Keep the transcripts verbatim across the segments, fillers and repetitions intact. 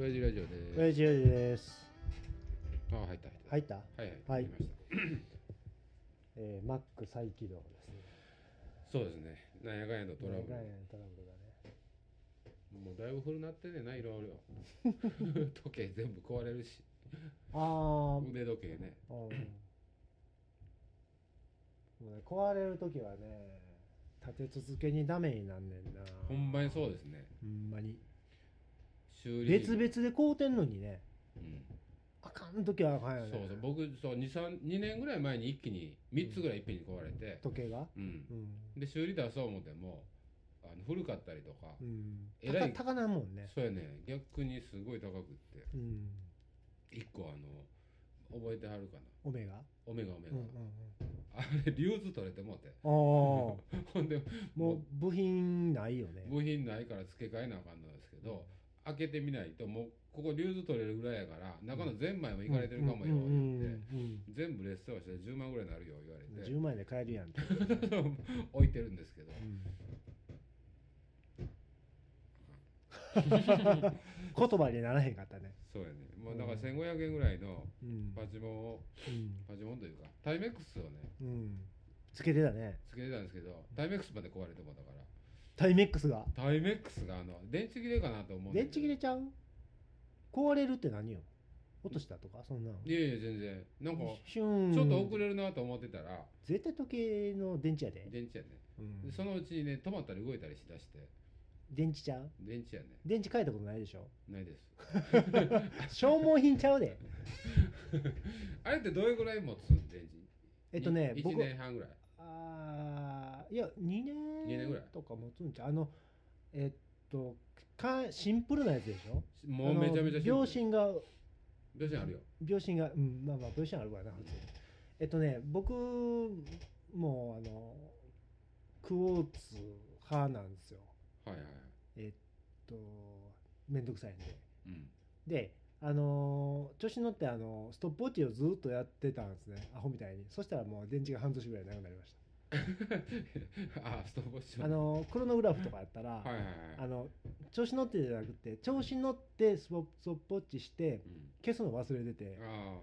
親父ラジオです。 親父です。 あ、入った入った。 入った。 はいはい。 はい。 入りました。 えー、Mac 再起動ですね。 そうですね。なんやかんやとトラブル。 なんやかんやトラブルがね。 もうだいぶ古なってんねんな、いろいろ。時計全部壊れるし。 あー。 腕時計ね。 うん。もうね、壊れるときはね、立て続けにダメになんねんな。 ほんまにそうですね。 ほんまに。 修理。 別々で買うてんのにね。 うん。 あかんときはあかんよね。 そうそう。僕、そう、に、さん、にねんぐらい前に一気にみっつぐらいいっぺんに壊れて。 時計がうん。 うん。 で、修理出そう思っても、あの古かったりとか、 うん。 えらい高高なんもんね。 そうやね。逆にすごい高くって。 うん。 いっこあの、覚えてはるかな。 オメガオメガオメガ。 うんうんうん。 あれ、リューズ取れてもうて。 ああ。 ほんで、 もう部品ないよね。 部品ないから付け替えなあかんのですけど、開けてみないと、もうここリューズ取れるぐらいやから、中のゼンマイもいかれてるかもよ、言って、全部レッスンしてじゅうまんぐらいになるよ、言われて。 じゅうまん円で買えるやんって置いてるんですけど。 言葉にならへんかったね。 そうやね。もうだからせんごひゃくえんぐらいのパチモンを、パチモンというか、タイメックスをね、 うん、つけてたね。 つけてたんですけど、タイメックスまで壊れてもだから。 タイメックスがタイメックスがあの電池切れかなと思うんだけど。 電池切れちゃう？壊れるって何よ？落としたとかそんなの？ いやいや全然なんかちょっと遅れるなと思ってたら、 絶対時計の電池やで。 電池やね、 うん、 そのうちにね止まったり動いたりしだして。 電池ちゃう？ 電池やね。 電池変えたことないでしょ？ ないです。 消耗品ちゃうで。 あれってどれぐらい持つん電池？ えっとねいちねんはんぐらい。 ああいやにねんにねんぐらいとか持つんちゃう？あのえっとかシンプルなやつでしょ？ もうめちゃめちゃシンプル。 秒針が秒針あるよ。 秒針がうんまあまあ秒針あるわな、うん、えっとね僕もうあのクォーツ派なんですよ。 はいはい。 えっとめんどくさいんで、 うん、であの調子に乗ってあのストップウォッチをずっとやってたんですね、アホみたいに。そしたらもう電池が半年ぐらいなくなりましたあ、ストップウォッチ。 あのクロノグラフとかやったら、はいはいはい、あの調子乗ってじゃなくて調子に乗ってストップウォッチして、うん、消すの忘れてて、あ、はい、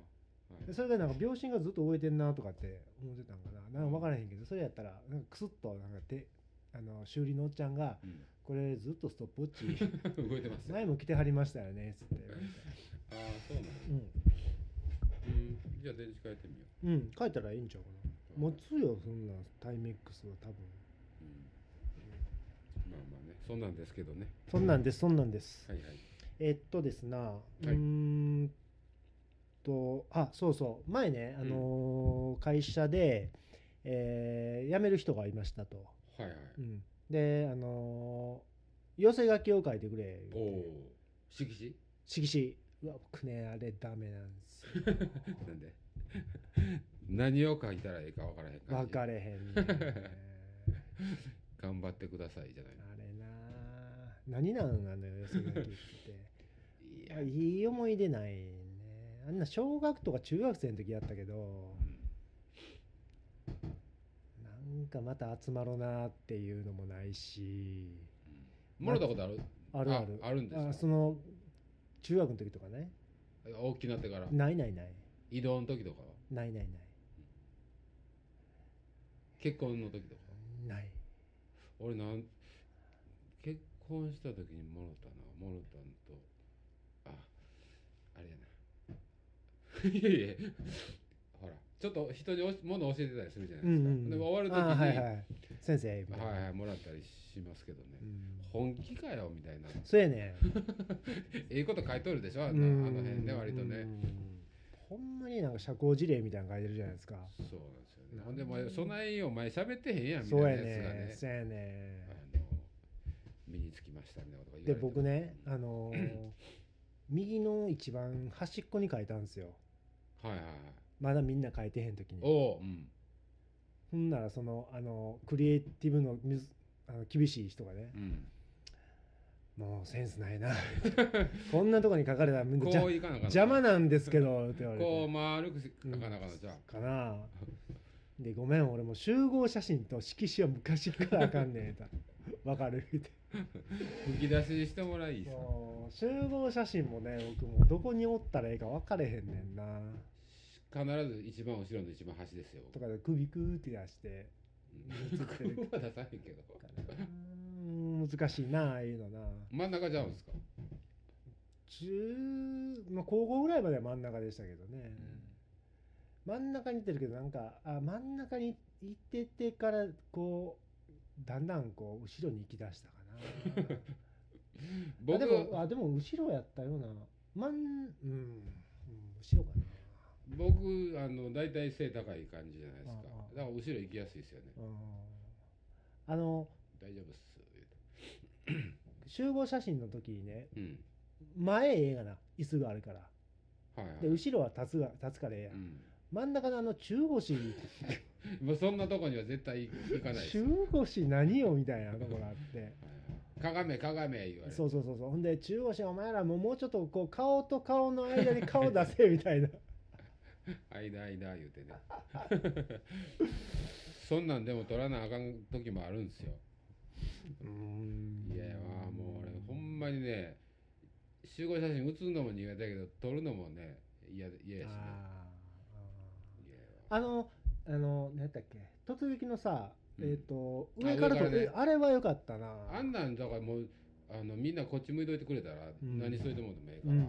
でそれでなんか秒針がずっと動いてんなとかって思ってたんかな、なんか分からへんけど、それやったらなんかクスッとなんか手あの修理のおっちゃんが、うん、これずっとストップウォッチ動いてます前も来てはりましたよねっつって言われてああそうなんだ、うんうん、じゃあ電池変えてみよう。うん変えたらいいんちゃうかな。持つよそんなタイメックスは多分、うんうん、まあまあねそんなんですけどね。 そんなんですそんなんです、はいはい、えっとですな、はい、うーんとあそうそう前ね、あのー、会社で、えー、辞める人がいましたと。はいはい、うん、であのー、寄せ書きを書いてくれ言うて。お色紙色紙。うわ僕ねあれダメなんですよなんで何を書いたらいいか分からへん感じ。分かれへんね頑張ってくださいじゃないの。 あれな何なんあの寄せ書きっていやいい思い出ないね。あんな小学とか中学生の時やったけど、うん、なんかまた集まろうなっていうのもないし、 うん、もらったことある？ あるあるあ, あるんですか？ あその中学の時とかね。 大きくなってから？ ないないない。 移動の時とかは？ ないないない。 結婚の時とか？ ない。 俺なん結婚した時にもろたな、もろたんとああれやな。いやいやほらちょっと人に物教えてたりするじゃないですか、うんうん、で終わる時に、はいはい、 先生みたいな、 はいはい、もらったりしますけどね、うん、本気かよみたいな。 そうやねええこと書いとるでしょ、あの、あの辺で割とね、 ほんまになんか社交辞令みたいなの書いてるじゃないですか。 そうなんですよね。ほんでもそないお前喋ってへんやんみたいなやつがね、 そうやね、 あの身につきましたみたいなことが言われて。 で僕ね、あのー、右の一番端っこに書いたんですよ。はいはいはい。まだみんな書いてへん時に。おう、うん、ほんならそのあのクリエイティブのあの厳しい人がね、うん、もうセンスないなこんなとこに書かれたらみんな邪魔なんですけどって言われて、 こう丸く書かなかなじゃかなでごめん俺も集合写真と色紙は昔からあかんねんと分かるって吹き出しにしてもらいさ。 集合写真もね、僕もどこにおったらええか分かれへんねんな。 必ず一番後ろの一番端ですよ。 とかで首クーって出して。 首は出さへんけど。 難しいな、ああいうのな。 真ん中ちゃうんですか。 中、まあ、高校ぐらいまでは真ん中でしたけどね。うん、真ん中にいてるけど、なんか、あ、真ん中にいててから、こう、だんだんこう、後ろに行き出したかな。僕あでも、あ、でも後ろやったような。真ん、うん、うん、後ろかな。 僕、あの、大体背高い感じじゃないですか。ああだから後ろ行きやすいですよね。 あの、 大丈夫っす。 集合写真の時にね、 うん、 前ええがな、椅子があるから。 はいはい、 で後ろは立つが立つからええやん、うん、真ん中のあの中腰もうそんなとこには絶対行かないです。 中腰何よみたいなところあってかがめかがめ言われる。 そうそうそうそう。ほんで中腰お前らももうちょっとこう顔と顔の間に顔出せみたいな間間言うてねそんなんでも撮らなあかん時もあるんですよ。うーんいやもう俺ほんまにね集合写真写るのも苦手だけど撮るのもね嫌やしね。 あのあの何だっけ突撃のさ、うん、えっ、ー、と上から撮る あ,、ね、あれは良かったな。 あんなんだからもうあのみんなこっち向いといてくれたら、うん、何しといてもでもええから、うんうんうん、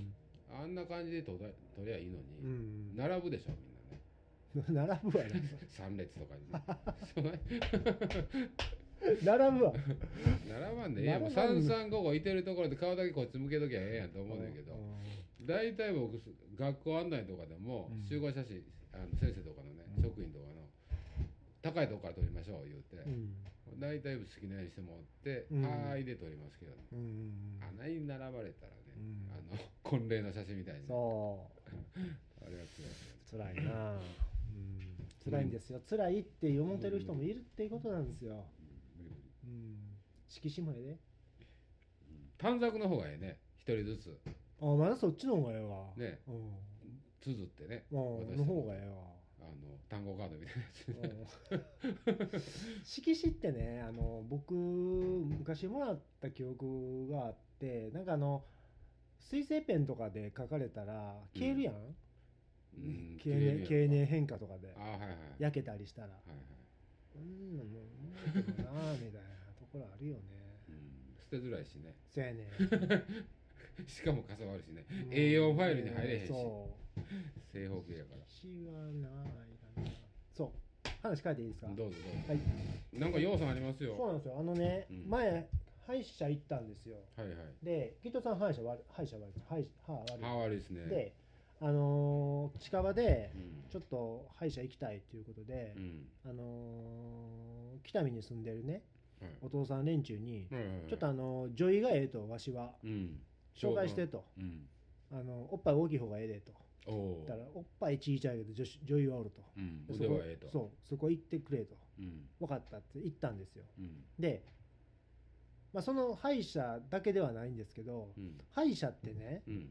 あんな感じで撮りゃいいのに、うん、並ぶでしょみんなね並ぶわねさん列とかにね並ぶわ並ばんでええやん。もうさんさんごごいてるところで顔だけこっち向けときゃええやんと思うんだけど、大体僕学校案内とかでも集合写真、あの先生とかのね、うん、職員とかの高いとこから撮りましょう言うて、うん、大体好きなようにしてもらって、うん、はーいで撮りますけどね、うん、あんなに並ばれたらね、うん、あの婚礼の写真みたいに、ね、そうあれはつらいな、うん、辛いんですよ。辛いって思ってる人もいるっていうことなんですよ。うん、色紙もええで。 短冊の方がええね、一人ずつ。 あ、まだそっちの方がええわ。 ね、うん、綴ってね。 あの方がええわ。 あの単語カードみたいなやつ。 色紙ってね、あの僕昔もらった記憶があって、なんかあの水性ペンとかで書かれたら消えるやん。うん、経年経年変化とかで焼けたりしたら。はいはいうん、もううまいけどなみたいなところあるよね。 うん、捨てづらいしね。 そうやねしかもかさばるしね。エーよん ファイルに入れへんし。そう正方形やから。 私はないかな。そう。話変えていいですか。 どうぞどうぞ。はい。なんか要素ありますよ。 そうなんですよ。あのね、うん、前歯医者行ったんですよ。はいはい。で、キットさん歯医者悪い歯医者悪い歯医歯悪い。 歯悪いですね。 で。あのー、近場でちょっと歯医者行きたいということで、うん、あのー、北見に住んでるね、はい、お父さん連中に、はいはいはい、ちょっとあの女医がええとわしは、うん、紹介してと、うん、あのおっぱい大きい方がええでと言ったらおっぱい小さいけど 女, 女医はおると、うん、腕はええとそうそこ行ってくれと、うん、分かったって言ったんですよ、うん、で、まあ、その歯医者だけではないんですけど、うん、歯医者ってね、うん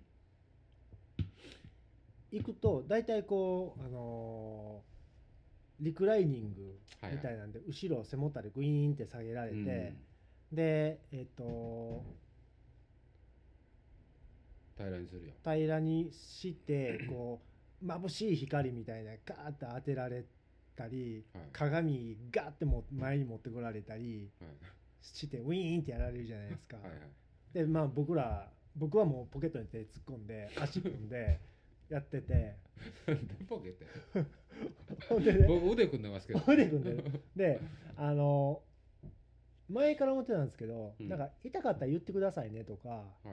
行くと大体こう、あのー、リクライニングみたいなんで、はいはい、後ろ背もたれグイーンって下げられて、うん、でえっ、ー、と平らにするよ平らにしてこう眩しい光みたいなガーッと当てられたり、はい、鏡ガーッても前に持ってこられたりしてウィーンってやられるじゃないですか。はいはい、でまあ僕ら僕はもうポケットに手突っ込んで足組んでやっててポケってね、僕腕組んでますけど腕組んでるであの前から思ってたんですけど、うん、なんか痛かったら言ってくださいねとか、はいはい、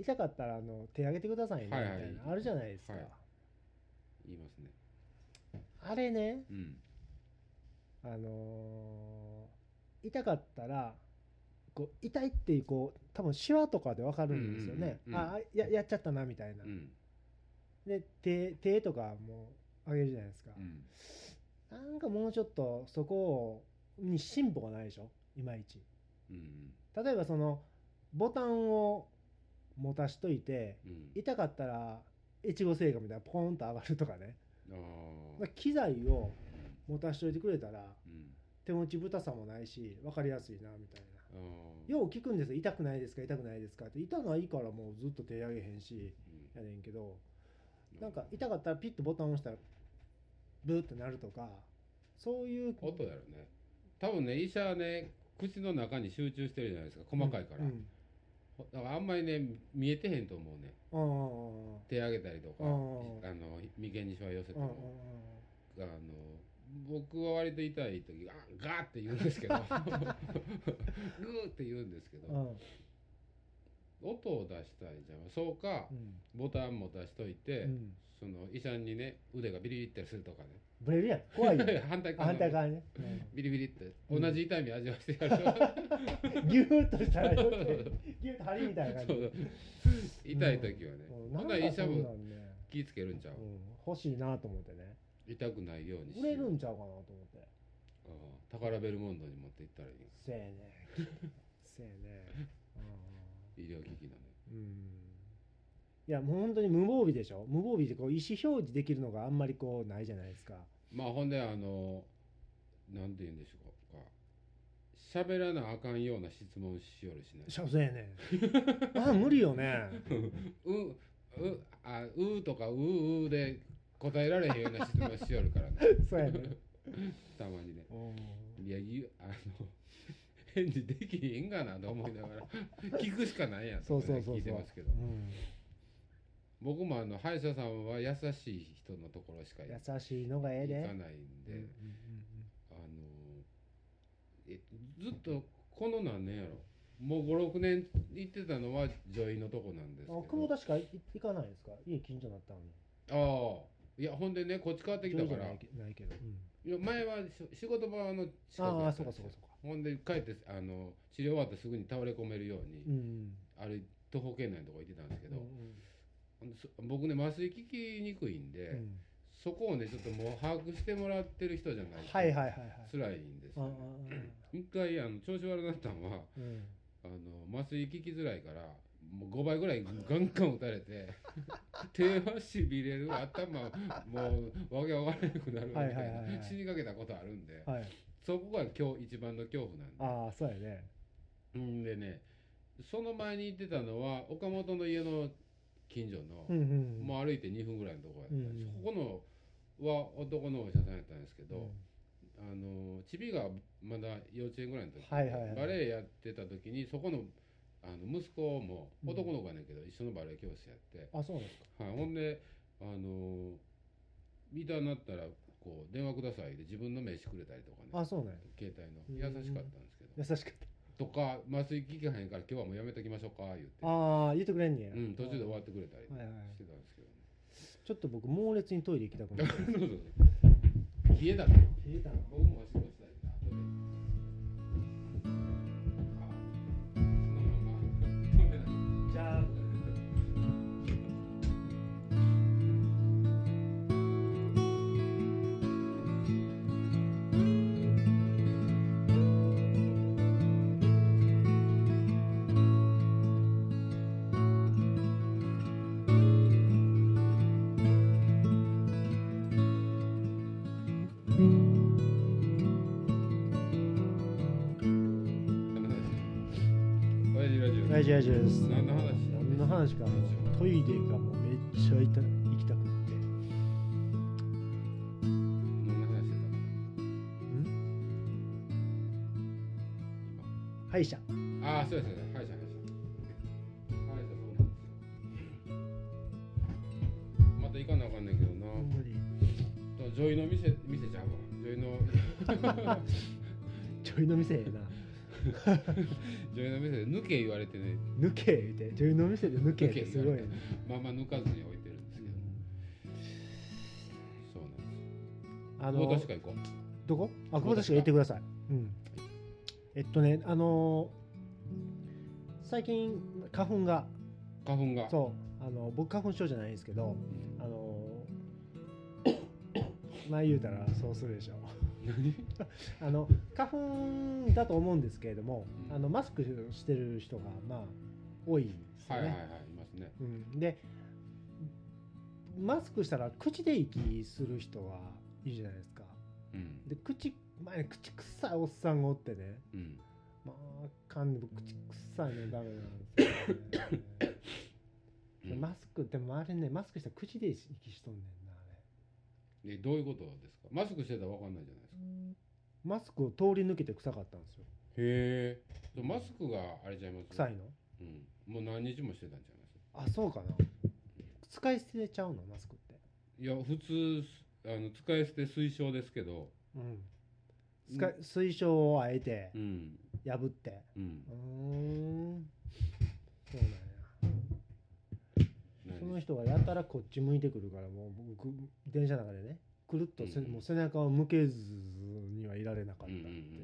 痛かったらあの手挙げてくださいねみたいな、はいはい、あるじゃないですか、はい、 言いますねあれね、うん、あのー、痛かったらこう痛いっていうこう多分シワとかで分かるんですよね、うんうんうんうん、あ や, やっちゃったなみたいな、うんで 手, 手とかも上げるじゃないですか、うん、なんかもうちょっとそこに進歩がないでしょいまいち、うん、例えばそのボタンを持たしといて、うん、痛かったら越後製菓みたいなポーンと上がるとかね、あ機材を持たしといてくれたら、うん、手持ちぶたさもないし分かりやすいなみたいなよう聞くんですよ。痛くないですか痛くないですかって。痛ないからもうずっと手上げへんし、やねんけど、なんか痛かったらピッとボタン押したらブーってなるとか、そういう音やろね。多分ね、医者はね、口の中に集中してるじゃないですか、細かいから、うんうん、だからあんまりね見えてへんと思うね。手上げたりとか、あの眉間にしわ寄せても、あの僕は割と痛い時ガーガーって言うんですけどグーって言うんですけど、音を出したいじゃん。そうか、うん、ボタンも出しといて、うん、その医者にね腕がビリビリってするとかね。 ブレるやん、怖いよ。 反対側反対側ね、うん、 ビリビリって同じ痛み味わせてやる。 ギューッとしたらよってギューッと針みたいな感じ。そう痛い時はね、うん、ほんなら医者も気ぃつけるんちゃう、うん、 欲しいなと思ってね。 痛くないようにし売れるんちゃうかなと思って。 ああ、宝ベルモンドに持って行ったらいい。 せえねせえね医療機器だね。 うん。いやもう本当に無防備でしょ。無防備でこう意思表示できるのがあんまりこうないじゃないですか。 まあほんであのなんて言うんでしょうか、喋らなあかんような質問しよるしね。 そうやねあ無理よね。 ううあうとかううで答えられへんような質問しよるからね。 そうやねたまにね。いやあの返事できへんがなと思いながら聞くしかないやんとか、ね、聞いてますけど、うん、僕もあの歯医者さんは優しい人のところしか優しいのがええで行かないんで、あのえずっとこの何年やろ、もうごろくねん行ってたのは女医のとこなんですけど。 あ、久保田しか行かないですか。家近所だったのに。 ああ、いやほんでね、こっち変わってきたから。 ないけど、 うん、いや前は仕事場の近くだったんですよ。ほんで帰ってあの治療終わってすぐに倒れ込めるように、うん、あれ徒歩圏内のとこ行ってたんですけど、うんうん、僕ね麻酔効きにくいんで、うん、そこをねちょっともう把握してもらってる人じゃないと辛いんですよ、ね。一回あの調子悪くなったのは、うん、あの麻酔効きづらいからもうごばいぐらいガンガン打たれて手はしびれる、頭もうわけわからなくなるみたいな死にかけたことあるんで、はい、そこが今日一番の恐怖なんで。 ああそうやね。 んでね、その前に行ってたのは岡本の家の近所の、うんうんうん、もう歩いてにふんぐらいのところやったんです、うんうん、ここのは男のお医者さんやったんですけど、うん、あのちびがまだ幼稚園ぐらいの時、はいはいはい、バレエやってた時にそこのあの息子も男の子やねんけど、うん、一緒のバレエ教室やって、 あそうですか、 はい、ほんであのビーターになったらこう電話くださいで自分の名刺くれたりとかね、 あそうね、 携帯の優しかったんですけど、 優しかったとか麻酔効けへんから今日はもうやめときましょうか言って、 ああ言ってくれんねや、 うん、途中で終わってくれたりしてたんですけどね、 ちょっと僕猛烈にトイレ行きたくなる。 冷えたね。 冷えたな。 僕も仕事したいな。 じゃあ。ラジラジです。 何の話？ 何の話か、トイレがもうめっちゃ行きたくって。 何の話してたかな？ん？ 歯医者。 ああ、そうですね。歯医者、歯医者。歯医者そうなんですよ。また行かなあかんねんけどな。無理。女医の店店ちゃうわ。女医の女医の店やな。 女優の店で抜け言われてね、 抜け言って女優の店で抜けってすごいね。 まあまあ抜かずに置いてるんですけど、そうなんですよ。あの久保田しか行こう。 どこ？あ、久保田しか行ってください。うん。えっとね、あのー、最近花粉が花粉がそうあの僕花粉症じゃないんですけど、あのー、前言うたらそうするでしょ。あの花粉だと思うんですけれども、うん、あのマスクしてる人がまあ多いですよね。 はいはいはい、いますね。 うん、でマスクしたら口で息する人がいるじゃないですか。うん、で口前口臭いおっさんがおってね、うん、まあかんね僕口臭いのダメなんですよねうん、マスクでもあれねマスクしたら口で息しとんねんなあれ。えどういうことですか？マスクしてたら分かんないじゃないですか。 マスクを通り抜けて臭かったんですよ。 へえ。マスクがあれちゃいます？ 臭いの？ うん。もう何日もしてたんちゃいます？あ、そうかな。使い捨てちゃうのマスクって？ いや普通あの使い捨て推奨ですけど、 うん、使い推奨をあえて破って、うん、うーんそうなんや。その人がやたらこっち向いてくるからもう僕電車の中でねくるっとせ、うん、もう背中を向けずにはいられなかったっていう。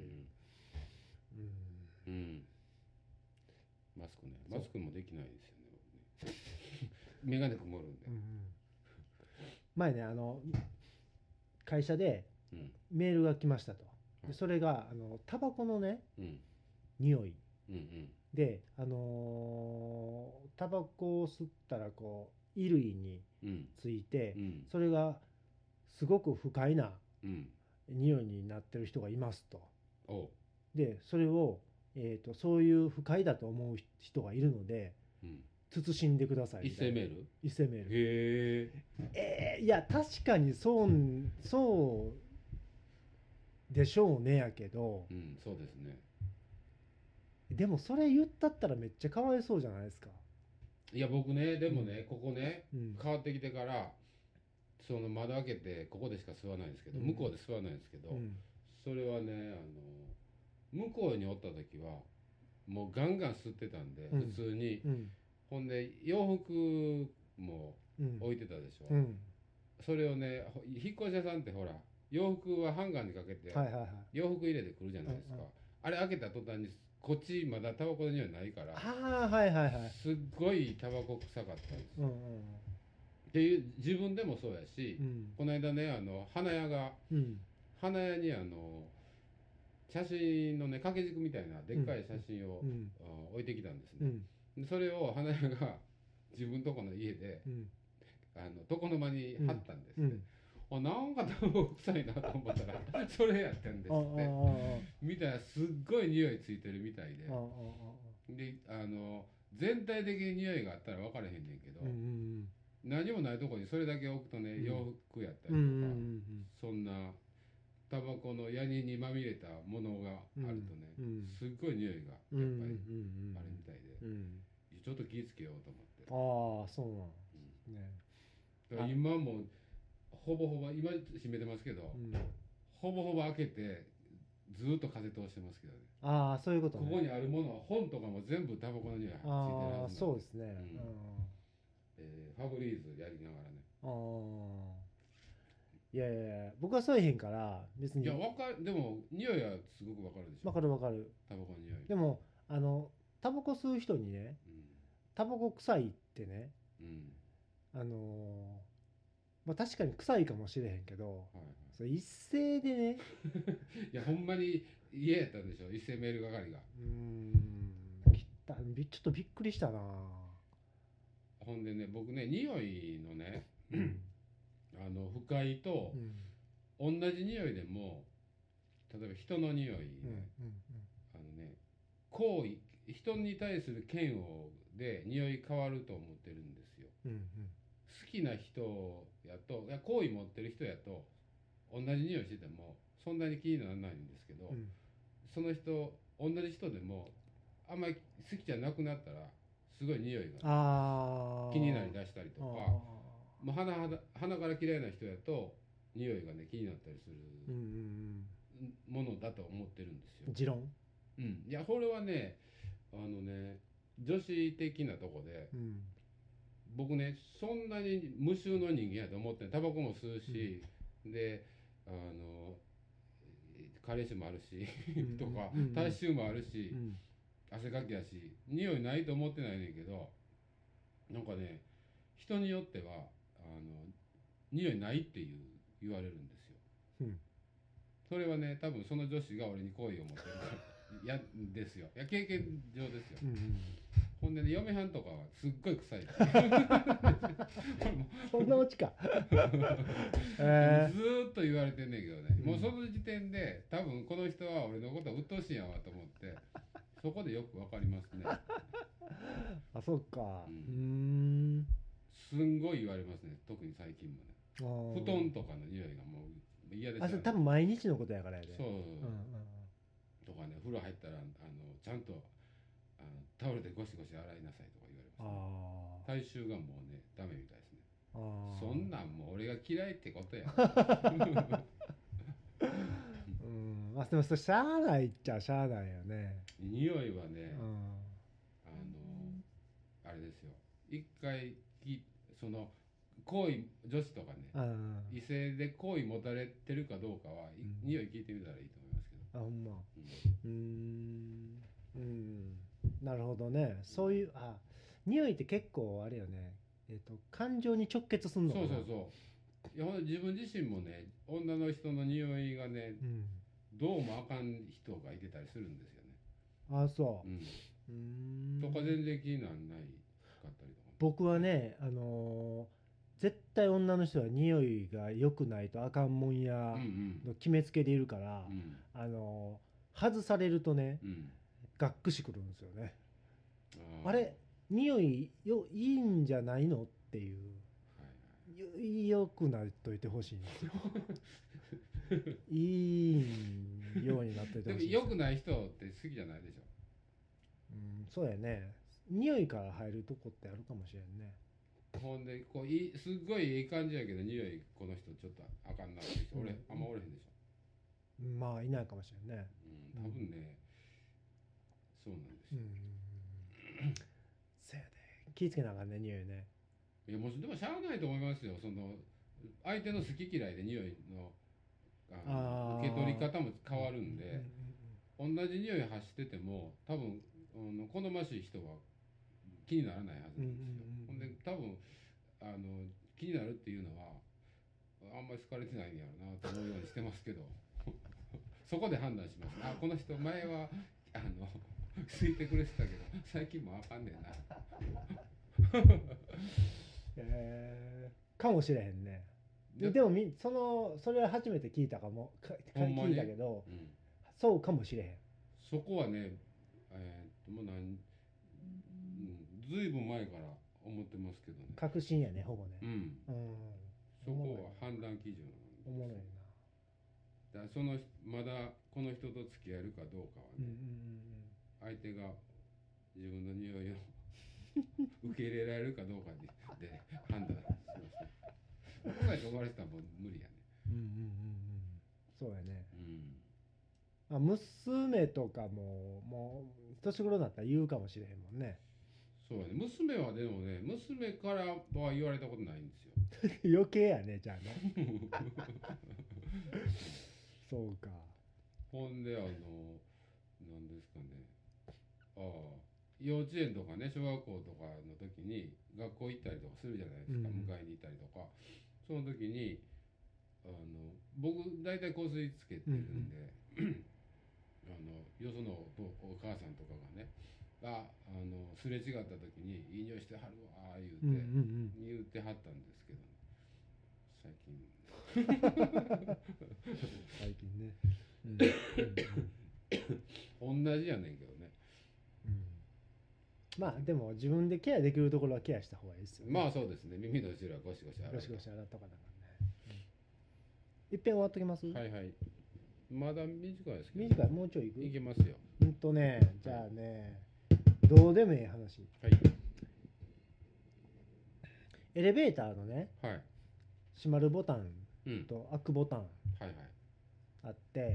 うんうんうん、うん、マスクねマスクもできないですよね眼鏡曇るんで、うんうん、 前ねあの会社でメールが来ましたと、でそれがあのタバコのね、うん、匂い、うんうん、であのー、タバコを吸ったらこう衣類について、うん、それがすごく不快な匂いになってる人がいますと、うん、でそれを、えーと、そういう不快だと思う人がいるので、うん、慎んでくださいみたいな。一斉メール？一斉メール。へー。えー、いや確かにそうそうでしょうねやけど、 うん、そうですね。 でもそれ言ったったらめっちゃかわいそうじゃないですか。 いや僕ねでもね、うん、ここね、うん、変わってきてからその窓開けてここでしか吸わないんですけど、うん、向こうで吸わないんですけど、うん、それはねあの向こうにおった時はもうガンガン吸ってたんで、うん、普通に、うん、ほんで洋服も置いてたでしょ、うん、それをね引っ越し屋さんってほら洋服はハンガーにかけて洋服入れてくるじゃないですか、はいはいはい、あれ開けた途端にこっちまだタバコの匂いないから、 あ、はいはいはい、 すっごいタバコ臭かったんですよ、うんうん、っていう自分でもそうやし、うん、この間ねあの花屋が、うん、花屋にあの写真のね掛け軸みたいなでっかい写真を、うん、置いてきたんですね、うん、でそれを花屋が自分とこの家で、うん、あの床の間に貼ったんですね、うんうん、あなんかタバコ臭いなと思ったらそれやってんですってみたいなすっごい匂いついてるみたいでであの全体的に匂いがあったら分からへんねんけど、うんうん、何もないとこにそれだけ置くとね、うん、洋服やったりとか、うんうんうん、そんなタバコのヤニにまみれたものがあるとね、うん、すっごい匂いがやっぱりあるみたいで、うんうん、ちょっと気ぃつけようと思って。 ああそうなんですね、 だから今もほぼほぼ今閉めてますけど、うん、ほぼほぼ開けてずっと風通してますけどね。 ああそういうことね。 ここにあるものは本とかも全部タバコの匂いがついてるはずなんで。 ああそうですね、うんえー、ファブリーズやりながらね。ああいやいやいや僕はそうへんから別に。 いやわかるでも匂いはすごくわかるでしょ。 わかるわかる。 タバコの匂い。 でもあのタバコ吸う人にね、うん、タバコ臭いってね、うん、あのー、まあ確かに臭いかもしれへんけど、はいはい、それ一斉でねいやほんまに嫌やったんでしょ一斉メール係が。うーんきったちょっとびっくりしたな。 ほんでね僕ね匂いのねあの不快と同じ匂いでも例えば人の匂い、ね、うんうんうん、あのね行為人に対する嫌悪で匂い変わると思ってるんですよ、うんうん、好きな人やといや好意持ってる人やと同じ匂いしててもそんなに気にならないんですけど、うん、その人同じ人でもあんまり好きじゃなくなったらすごい匂いが気になりだしたりとか、まあ、鼻, 鼻から嫌いな人やと匂いがね気になったりするものだと思ってるんですよ。 持論？ うん、いやこれはねあのね女子的なとこで、うん、僕ねそんなに無臭の人間やと思ってタバコも吸うし、うん、であの彼氏もあるしとか体臭もあるし、うん、汗かきやし匂いないと思ってないねんけどなんかね人によってはあの匂いないっていう言われるんですよ、うん、それはね多分その女子が俺に好意を持ってるからやですよいや経験上ですよ、うんうん、ほんでね嫁はんとかはすっごい臭いそんなオチか、 えー、ずーっと言われてんねんけどね、うん、もうその時点で多分この人は俺のことを鬱陶しいんやわと思ってそそこでよくわかりますね。 あ、そっか。ううんーん。 すんごい言われますね、特に最近もね。布団とかの匂いがもう嫌でしょ。 あ、それ多分毎日のことやからやで。 そう、 うんうんうん、 とかね、風呂入ったらあのちゃんとあのタオルでゴシゴシ洗いなさいとか言われます、ね、体臭がもうねダメみたいですね。あ、そんなんもう俺が嫌いってことや。 うん、まあでもそれしゃあないっちゃしゃあないよね。 匂いはね、うん、あのあれですよ、一回きその好意、女子とかね、異性で好意持たれてるかどうかは、うん、匂い聞いてみたらいいと思いますけど。 あ、ほんま。うん、うん、なるほどね。そういう、あ、匂いって結構あれよね、えーと、感情に直結するのかな。 そうそうそう。いや自分自身もね、女の人の匂いがね、うん、どうもあかん人がいてたりするんですよね。 あ、そう。 うん。うーんとか全然気にならないかったりとか。 僕はね、あのー絶対女の人は匂いが良くないとあかんもんやの決めつけでいるから、うんうん、あのー、外されるとね、うん、がっくしくるんですよね。 あ, あれ匂いよいいんじゃないのっていう、はいはい、よくなっといてほしいんですよ。いいようになっといてほしい。 でも良くない人って好きじゃないでしょ。 うん、そうやね。匂いから入るとこってあるかもしれんね。 ほんでこういいすっごいいい感じやけど匂いこの人ちょっとあかんなって人、うん、俺あんまおれへんでしょ。 まあいないかもしれんね。 うん、多分ね、うん、そうなんですよ。 うん、せやで気ぃつけなあかんね、匂いね。 いやもうでもしゃあないと思いますよ。その相手の好き嫌いで匂いのあの受け取り方も変わるんで、うんうんうん、同じ匂い発してても多分、うん、好ましい人は気にならないはずなんですよ。ほ、うんうん、んで多分あの気になるっていうのはあんまり好かれてないんやろうなと思うようにしてますけどそこで判断します。あ、この人前はあの好いてくれてたけど最近もあかんねんな。 えー、かもしれへんね。で, でもみそのそれは初めて聞いたかもか聞いたけど、うん、そうかもしれへん。 そこはね、えー、っともう何、うん、ずいぶん前から思ってますけどね。 確信やね、ほぼね。 うん。うん、そこは判断基準なんです。 おもろいな。だそのまだこの人と付き合えるかどうかはね、うんうんうん、相手が自分の匂いを受け入れられるかどうかで, で判断しますね。ここが呼ばれてたらもう無理やね。 うんうんうんうん。そうやね。うん。あ、娘とかももう年頃になったら言うかもしれへんもんね。 そうやね。娘はでもね、娘からは言われたことないんですよ。 余計やね、じゃあね。そうか。 ほんであの何ですかね。ああ。幼稚園とかね、小学校とかの時に学校行ったりとかするじゃないですか、うん、迎えに行ったりとか。その時にあの僕大体香水つけてるんで、うんうん、あのよその お, お母さんとかがねがあのすれ違った時に「いい匂いしてはるわ」言うて、うんうんうん、言うてはったんですけど、ね、最近最近ね、 うん、同じやねんけどね。 まあでも自分でケアできるところはケアした方がいいですよね。 まあそうですね。耳の後ろはゴシゴシ洗う。 ゴシゴシ洗っとかだからね。うん、いっぺん終わっときます。 はいはい。まだ短いですけど。 短い、もうちょいいく。 いけますよ。 うんとね、じゃあね、どうでもいい話。はい。エレベーターのね、はい、閉まるボタンと開くボタン、うん、はいはい、あって、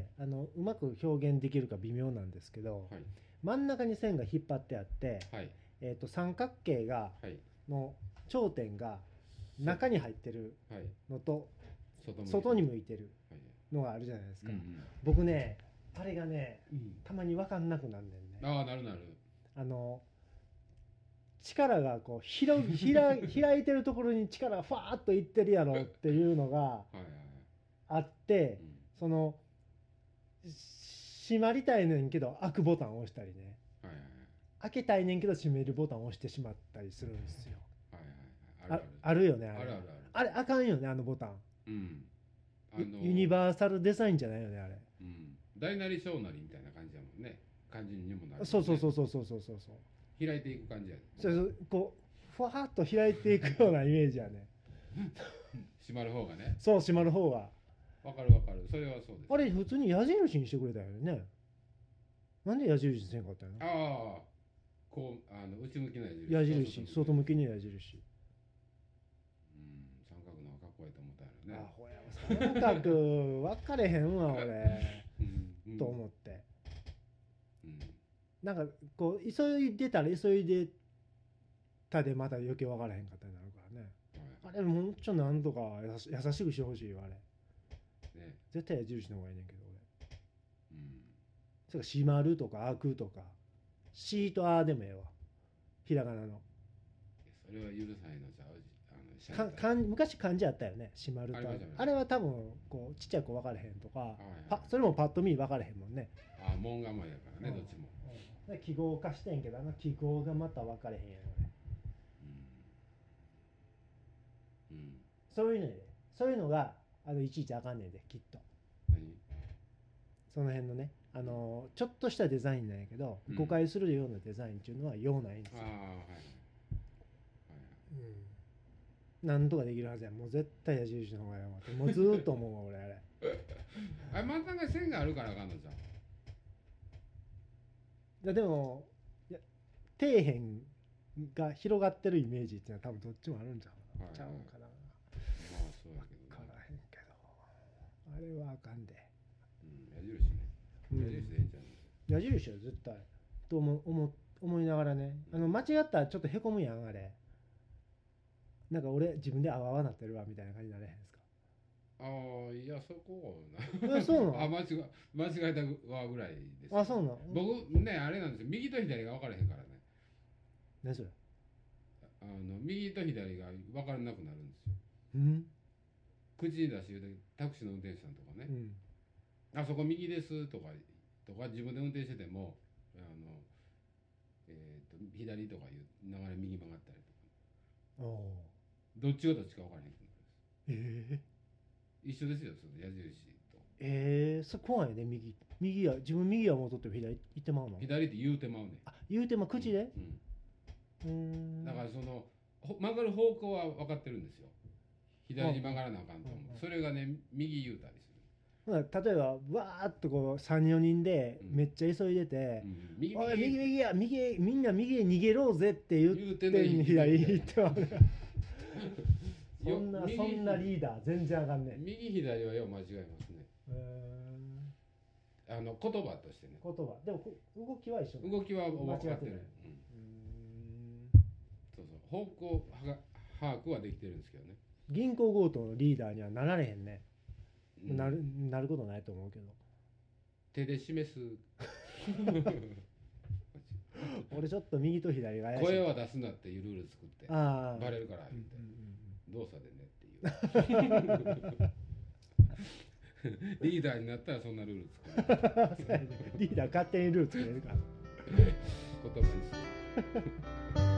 あのうまく表現できるか微妙なんですけど。はい、真ん中に線が引っ張ってあって、はい、えー、と三角形がの頂点が中に入ってるのと、はい、外に向いてるのがあるじゃないですか、はい、うんうん、僕ねあれがね、うん、たまに分かんなくなんねんね。 ああ、なるなる。あの力がこう広開いてるところに力がファーッといってるやろっていうのがあって、はいはいはい、うん、その閉まりたいねんけど開くボタンを押したりね、はいはいはい、開けたいねんけど閉めるボタンを押してしまったりするんですよ。はいはいはい、あるある、あるよね。あれあるあるある、あれあかんよね、あのボタン、うん、あのユニバーサルデザインじゃないよねあれ、 うん、大なり小なりみたいな感じだもんね。 感じにもなる、ね、 そうそうそうそうそうそうそう開いていく感じやね。 そうそうこうふわーっと開いていくようなイメージやね閉まる方がね。 そう閉まる方がわかるわかる、それはそうです。 あれ普通に矢印にしてくれたよね。なんで矢印せんかったの。 ああこうあの内向きの矢印、矢印外向きの矢印。 うん三角のかっこいいと思ったよね。 あほや三角分かれへんわ俺、うん、と思って、うん、なんかこう急いでたら急いでたでまた余計分からへんかったりなるからね、はい、あれもうちょっとなんとか優し優しくしてほしいわあれ、ね、絶対矢印の方がいいねんけど俺、うん、それから閉まるとか開くとかシートあーでもええわひらがなの。 それは許さないのちゃう。 かかん昔漢字あったよね閉まると あ, あれは多分こうちっちゃい子分かれへんとか、はいはい、パそれもパッと見分かれへんもんね。 あ門構えやからね、うん、どっちも、 うん、記号化してんけどあの記号がまた分かれへんやろね、うんうん、そういうのでそういうのがあのいちいちあかんねんできっと。何その辺のねあのちょっとしたデザインなんやけど、うん、誤解するようなデザインっていうのは用ないんですよ。あ、はいはいはいうん、なんとかできるはずや。もう絶対矢印の方がやばい。もうずーっと思うわ俺あれ。 あれ真ん中に線があるからあかんのじゃん。いやでもいや底辺が広がってるイメージっていうのは多分どっちもあるんじゃん、はいはい、ちゃうんかな。まあそうやけど、ね、分からへんけどあれはあかんで、 うん、矢印ね、うん、矢印でいいんじゃん。 矢印は絶対と思思思いながらね、あの間違ったらちょっとへこむやんあれ。なんか俺自分であわあわなってるわみたいな感じになれへんですか。 ああいやそこな。えそうなの。 あ間違間違えたわぐらいです。 あそうなの。 僕ねあれなんですよ、右と左が分からへんからね。 何それ。 あの右と左が分からなくなるんですよ。 うん。 口に出して言うとタクシーの運転手さんとかね、うん、あそこ右ですとかとか自分で運転しててもあの、えー、と左とかいう流れ右曲がったりとか。おどっちがどっちか分からへんくなるんです。えー、一緒ですよその矢印と。 えー、それ怖いね。右右や自分右やもうとって左行ってまうの。 左って言うてまうね。 あ言うてまう口で、 うんうん、だからその曲がる方向は分かってるんですよ。左に曲がらなあかんと思う、うんうん、それがね右言うたりする。例えばわーっとこうさんよにんでめっちゃ急いでて、うんうん、右右右右や右みんな右へ逃げろうぜって言ってんのに左行ってまうそんなそんなリーダー全然あかんね。 右左はよう間違えますね。あの言葉としてね。 言葉でも動きは一緒。 動きは分かってる。うん、そうそう方向把握はできてるんですけどね。 銀行強盗のリーダーにはなられへんね、うん、なるなることないと思うけど。 手で示す俺ちょっと右と左が怪しい。 声は出すなっていうルール作ってバレるから言って、うんうんうん、動作でねっていうリーダーになったらそんなルール作るリーダー勝手にルール作れるから言葉にする